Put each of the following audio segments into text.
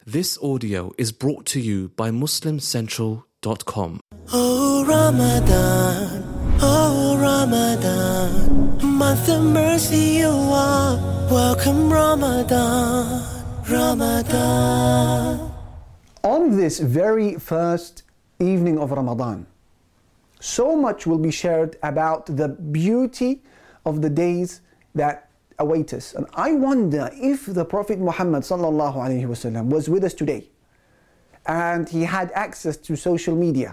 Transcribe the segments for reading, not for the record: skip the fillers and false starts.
This audio is brought to you by MuslimCentral.com. Oh Ramadan, month of mercy you are. Welcome Ramadan, Ramadan. On this very first evening of Ramadan, so much will be shared about the beauty of the days that await us. And I wonder if the Prophet Muhammad sallallahu alaihi wasallam was with us today and he had access to social media,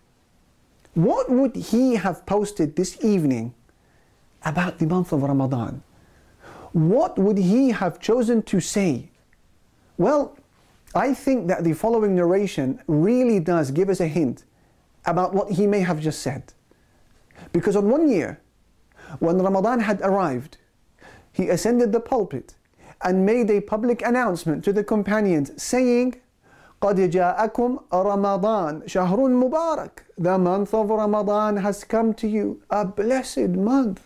what would he have posted this evening about the month of Ramadan? What would he have chosen to say? Well, I think that the following narration really does give us a hint about what he may have just said. Because on one year, when Ramadan had arrived, he ascended the pulpit and made a public announcement to the companions saying, قَدْ جَاءَكُمْ رَمَضَانَ شَهْرٌ مُبَارَكٌ. The month of Ramadan has come to you, a blessed month.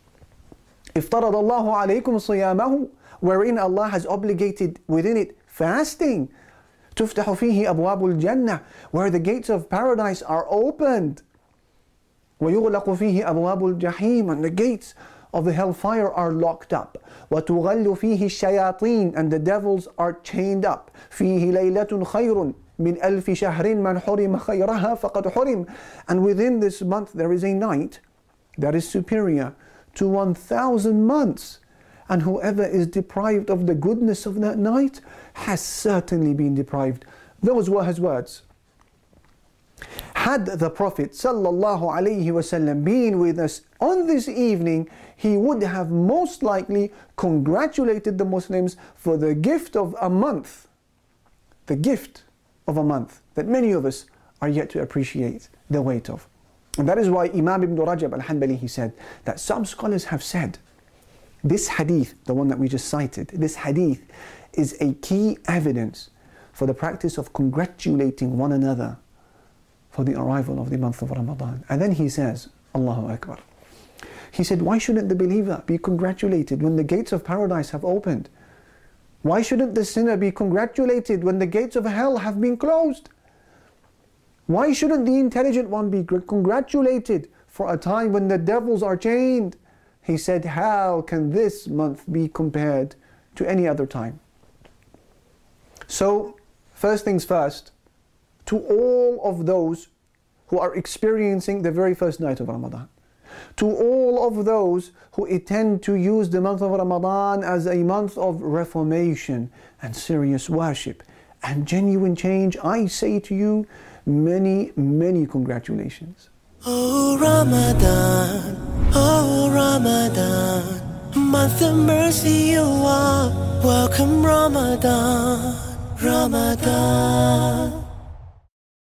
افترض الله عليكم صيامه, wherein Allah has obligated within it fasting. تفتح فيه أبواب الجنة, where the gates of paradise are opened. ويغلق فيه أبواب الجحيم, and the gates of the hellfire are locked up. وتغل فيه الشياطين, and the devils are chained up. فيه ليلة خير من ألف شهر من حرم خيرها فقد حرم. And within this month there is a night that is superior to 1,000 months. And whoever is deprived of the goodness of that night has certainly been deprived. Those were his words. Had the Prophet sallallahu alaihi wasallam been with us on this evening, he would have most likely congratulated the Muslims for the gift of a month. The gift of a month that many of us are yet to appreciate the weight of. And that is why Imam Ibn Rajab al-Hanbali, he said that some scholars have said this hadith, the one that we just cited, this hadith is a key evidence for the practice of congratulating one another for the arrival of the month of Ramadan. And then he says, Allahu Akbar. He said, why shouldn't the believer be congratulated when the gates of paradise have opened? Why shouldn't the sinner be congratulated when the gates of hell have been closed? Why shouldn't the intelligent one be congratulated for a time when the devils are chained? He said, how can this month be compared to any other time? So, first things first, to all of those who are experiencing the very first night of Ramadan, to all of those who intend to use the month of Ramadan as a month of reformation and serious worship and genuine change, I say to you, many, many congratulations. Oh Ramadan, month of mercy you are. Welcome Ramadan, Ramadan.